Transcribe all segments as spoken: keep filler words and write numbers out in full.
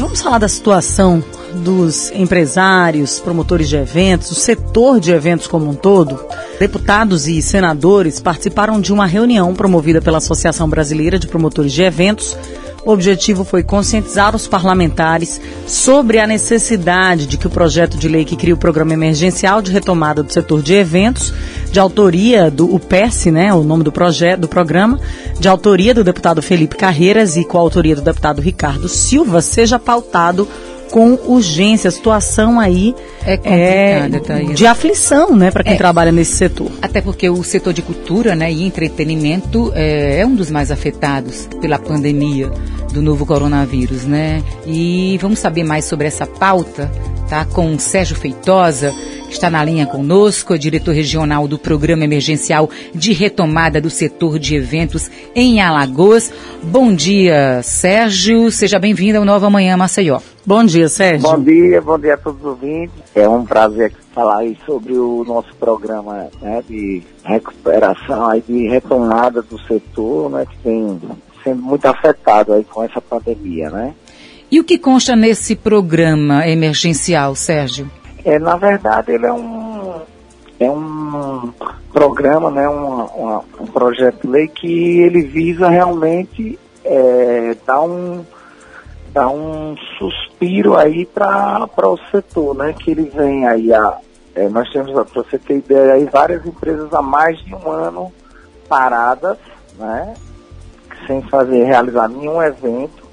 Vamos falar da situação dos empresários, promotores de eventos, o setor de eventos como um todo. Deputados e senadores participaram de uma reunião promovida pela Associação Brasileira de Promotores de Eventos. O objetivo foi conscientizar os parlamentares sobre a necessidade de que o projeto de lei que cria o Programa Emergencial de Retomada do Setor de Eventos, de autoria do P E R S, né, o nome do projeto, do programa, de autoria do deputado Felipe Carreiras e coautoria do deputado Ricardo Silva, seja pautado com urgência. A situação aí é, é de aflição, né, para quem é, trabalha nesse setor. Até porque o setor de cultura, né, e entretenimento é, é um dos mais afetados pela pandemia do novo coronavírus, né? E vamos saber mais sobre essa pauta, tá? Com o Sérgio Feitosa, que está na linha conosco, diretor regional do Programa Emergencial de Retomada do Setor de Eventos em Alagoas. Bom dia, Sérgio. Seja bem-vindo ao Nova Manhã Maceió. Bom dia, Sérgio. Bom dia, bom dia a todos os ouvintes. É um prazer falar aí sobre o nosso programa, né, de recuperação, aí, de retomada do setor, né, que tem sendo muito afetado aí com essa pandemia, né? E o que consta nesse programa emergencial, Sérgio? É, na verdade, ele é um, é um programa, né, uma, uma, um projeto de lei que ele visa realmente é, dar um dar um suspiro aí para o setor, né, que ele vem aí, a, é, nós temos, para você ter ideia, aí, várias empresas há mais de um ano paradas, né, sem fazer, realizar nenhum evento,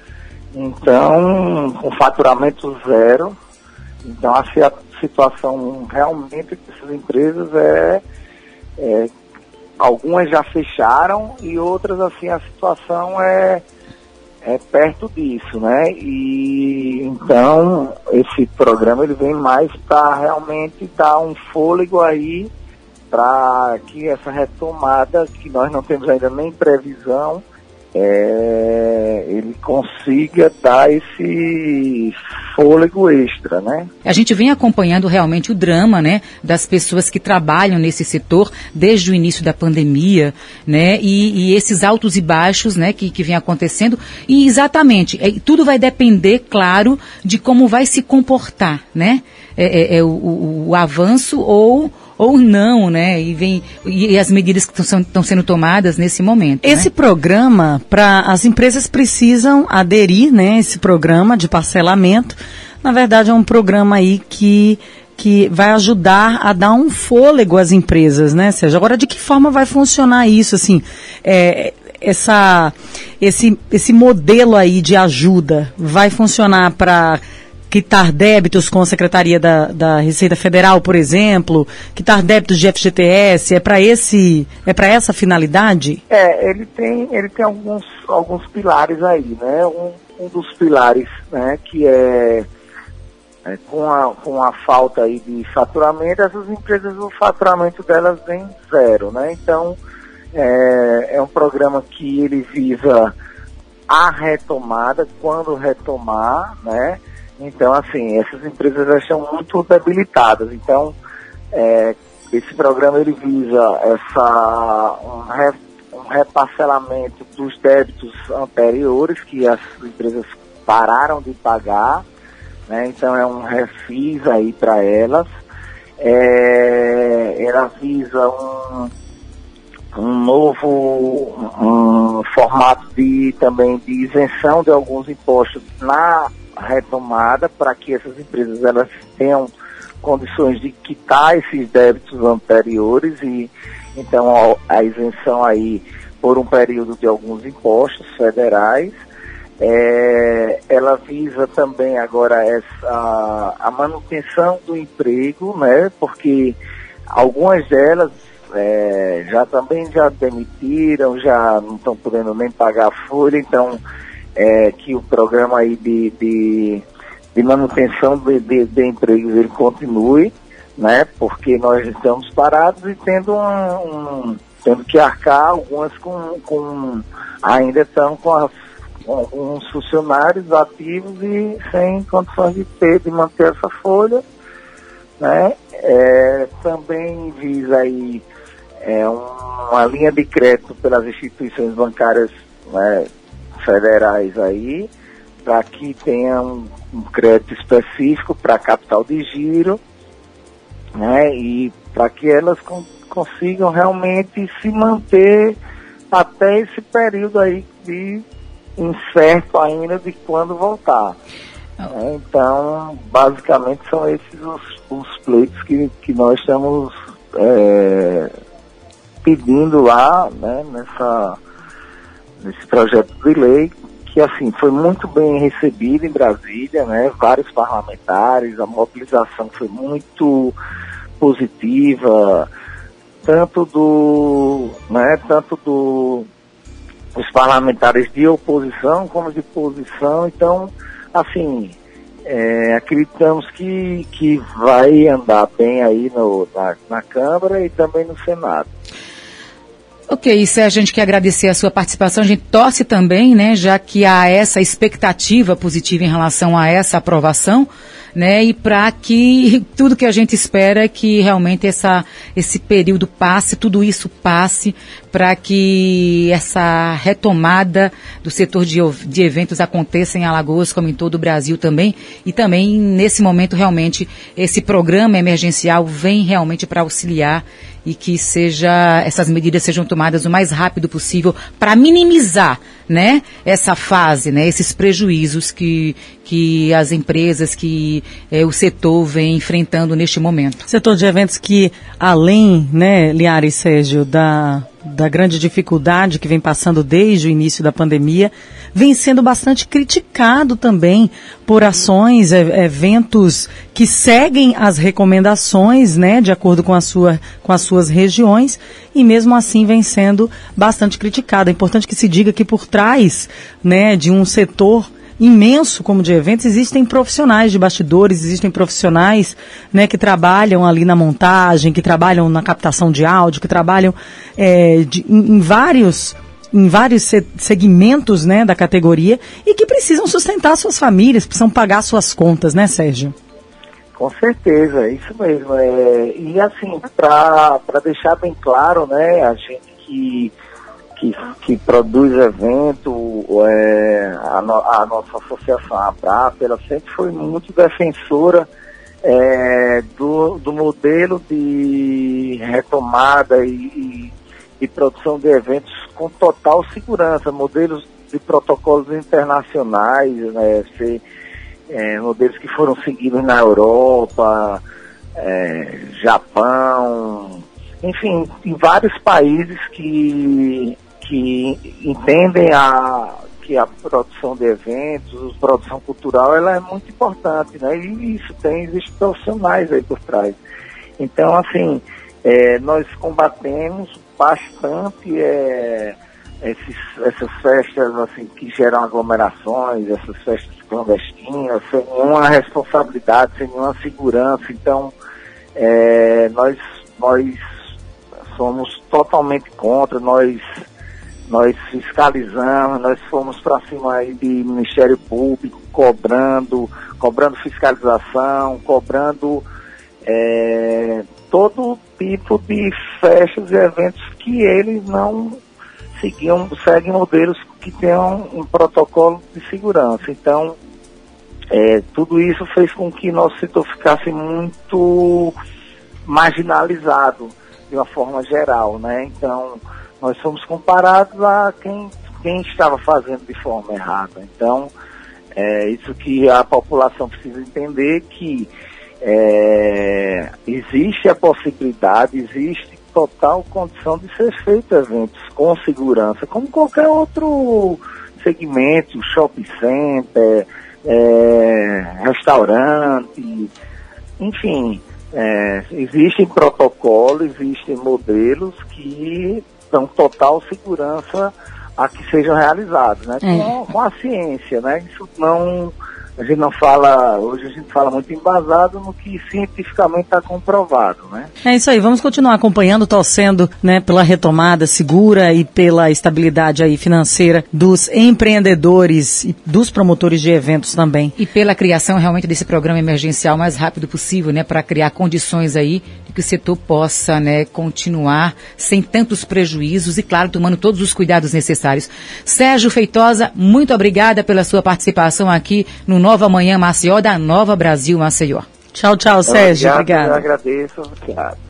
então, com faturamento zero. Então, a situação realmente dessas empresas é, é, algumas já fecharam e outras, assim, a situação é, é perto disso, né? E, então, esse programa, ele vem mais para realmente dar um fôlego aí para que essa retomada, que nós não temos ainda nem previsão, É, ele consiga dar esse fôlego extra, né? A gente vem acompanhando realmente o drama, né, das pessoas que trabalham nesse setor desde o início da pandemia, né, e, e esses altos e baixos, né, que, que vem acontecendo, e exatamente, é, tudo vai depender, claro, de como vai se comportar, né, é, é, é o, o, o avanço ou ou não, né? E, vem, e as medidas que estão sendo tomadas nesse momento. Esse né? programa, para as empresas precisam aderir, né? Esse programa de parcelamento, na verdade é um programa aí que, que vai ajudar a dar um fôlego às empresas, né, Sérgio? Agora, de que forma vai funcionar isso, assim, é, essa, esse, esse modelo aí de ajuda vai funcionar para quitar débitos com a Secretaria da, da Receita Federal, por exemplo, quitar débitos de F G T S, é para esse, é para essa finalidade? É, ele tem, ele tem alguns, alguns pilares aí, né? Um, um dos pilares, né, que é, é com, a, com a falta aí de faturamento, essas empresas, o faturamento delas vem zero, né? Então, é, é um programa que ele visa a retomada, quando retomar, né? Então, assim, essas empresas já estão muito debilitadas. Então, é, esse programa, ele visa essa, um, re, um reparcelamento dos débitos anteriores que as empresas pararam de pagar, né? Então, é um refis aí para elas. É, ela visa um, um novo um formato de, também de isenção de alguns impostos na retomada, para que essas empresas elas tenham condições de quitar esses débitos anteriores, e então a, a isenção aí por um período de alguns impostos federais. É, ela visa também agora essa, a manutenção do emprego, né, porque algumas delas é, já também já demitiram, já não estão podendo nem pagar a folha, então É, que o programa aí de, de, de manutenção de, de, de empregos ele continue, né? Porque nós estamos parados e tendo um, um tendo que arcar, algumas com, com ainda estão com, as, com alguns funcionários ativos e sem condições de ter, de manter essa folha, né? É, também visa aí é, uma linha de crédito pelas instituições bancárias, né, federais aí, para que tenha um, um crédito específico para capital de giro, né, e para que elas con- consigam realmente se manter até esse período aí de incerto ainda de quando voltar. É, então, basicamente são esses os, os pleitos que, que nós estamos é, pedindo lá, né, nessa, nesse projeto de lei, que assim, foi muito bem recebido em Brasília, né, vários parlamentares, a mobilização foi muito positiva, tanto do, né, tanto do, dos parlamentares de oposição como de posição. Então, assim, é, acreditamos que, que vai andar bem aí no, na, na Câmara e também no Senado. Ok, Sérgio, a gente quer agradecer a sua participação, a gente torce também, né, já que há essa expectativa positiva em relação a essa aprovação, né, e para que tudo que a gente espera é que realmente essa, esse período passe, tudo isso passe, para que essa retomada do setor de, de eventos aconteça em Alagoas, como em todo o Brasil também, e também nesse momento realmente esse programa emergencial vem realmente para auxiliar e que seja, essas medidas sejam tomadas o mais rápido possível para minimizar, né, essa fase, né, esses prejuízos que, que as empresas, que eh, o setor vem enfrentando neste momento. Setor de eventos que, além, né, Liara e Sérgio, da, da grande dificuldade que vem passando desde o início da pandemia, vem sendo bastante criticado também por ações, eventos que seguem as recomendações, né, de acordo com a sua, com as suas regiões, e mesmo assim vem sendo bastante criticado. É importante que se diga que por trás, né, de um setor imenso como de eventos, existem profissionais de bastidores, existem profissionais, né, que trabalham ali na montagem, que trabalham na captação de áudio, que trabalham é, de, em, em vários em vários segmentos, né, da categoria, e que precisam sustentar suas famílias, precisam pagar suas contas, né, Sérgio? Com certeza, isso mesmo. É, e assim, para deixar bem claro, né, a gente que, que, que produz evento, é, a, no, a nossa associação, a ABRAP, ela sempre foi muito defensora é, do, do modelo de retomada e, e de produção de eventos com total segurança, modelos de protocolos internacionais, né, se, é, modelos que foram seguidos na Europa, é, Japão, enfim, em vários países que, que entendem a, que a produção de eventos, a produção cultural, ela é muito importante, né, e isso tem, existem profissionais aí por trás. Então, assim, é, nós combatemos bastante é, esses, essas festas assim, que geram aglomerações, essas festas clandestinas, sem nenhuma responsabilidade, sem nenhuma segurança. Então, é, nós, nós somos totalmente contra, nós, nós fiscalizamos, nós fomos para cima aí de Ministério Público, cobrando, cobrando fiscalização, cobrando é, todo tipo de festas e eventos que eles não seguiam, seguem modelos que tenham um protocolo de segurança. Então, é, tudo isso fez com que nosso setor ficasse muito marginalizado de uma forma geral, né? Então, nós fomos comparados a quem, quem estava fazendo de forma errada. Então, é isso que a população precisa entender, que É, existe a possibilidade, existe total condição de ser feito eventos com segurança, como qualquer outro segmento, shopping center, é, restaurante, enfim, é, existem protocolos, existem modelos que dão total segurança a que sejam realizados, né? É. Com, com a ciência, né? Isso não... a gente não fala, hoje a gente fala muito embasado no que cientificamente está comprovado, né? É isso aí, vamos continuar acompanhando, torcendo, né, pela retomada segura e pela estabilidade aí financeira dos empreendedores e dos promotores de eventos também. E pela criação realmente desse programa emergencial o mais rápido possível, né, para criar condições aí de que o setor possa, né, continuar sem tantos prejuízos e, claro, tomando todos os cuidados necessários. Sérgio Feitosa, muito obrigada pela sua participação aqui no Nova Manhã Maceió, da Nova Brasil Maceió. Tchau, tchau, Sérgio. Obrigado. Eu agradeço. Obrigado.